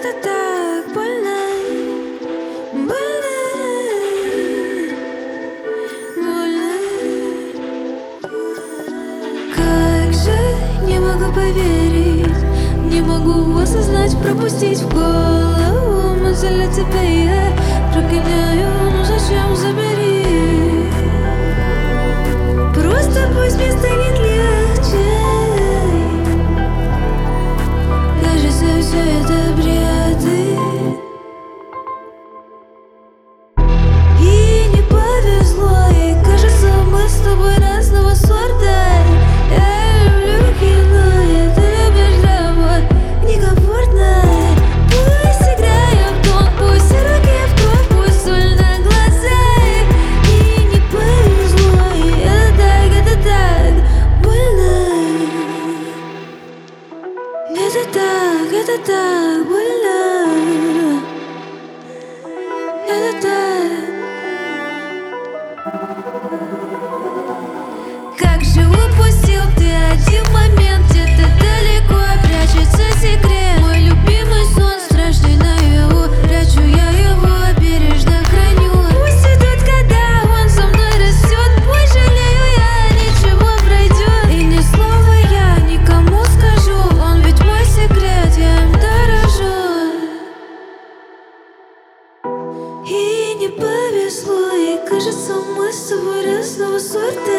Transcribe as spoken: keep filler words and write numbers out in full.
это так больно, больно, больно. Как же не могу поверить, не могу осознать, пропустить в голову мысль о тебе я прогоняю, ну зачем, забери. Просто пусть мне станет легче. Кажется, все это бреды. И не повезло, и кажется, мы с тобой разного сорта. Я люблю кино, и ты любишь драма. Некомфортно. Пусть играем в тон, пусть руки в кровь, пусть соль на глаза. И не повезло, и это так, это так больно. Это так, это так больно. Это так. Как же упустил ты один момент, где-то далеко прячется секрет. Мой любимый сон, страшный наяву, прячу я его, бережно храню. Пусть идет, когда он со мной растет, пусть жалею я, ничего пройдет. И ни слова я никому скажу, он ведь мой секрет, я им дорожу. И не повезло, и кажется, мы с тобой разного сорта.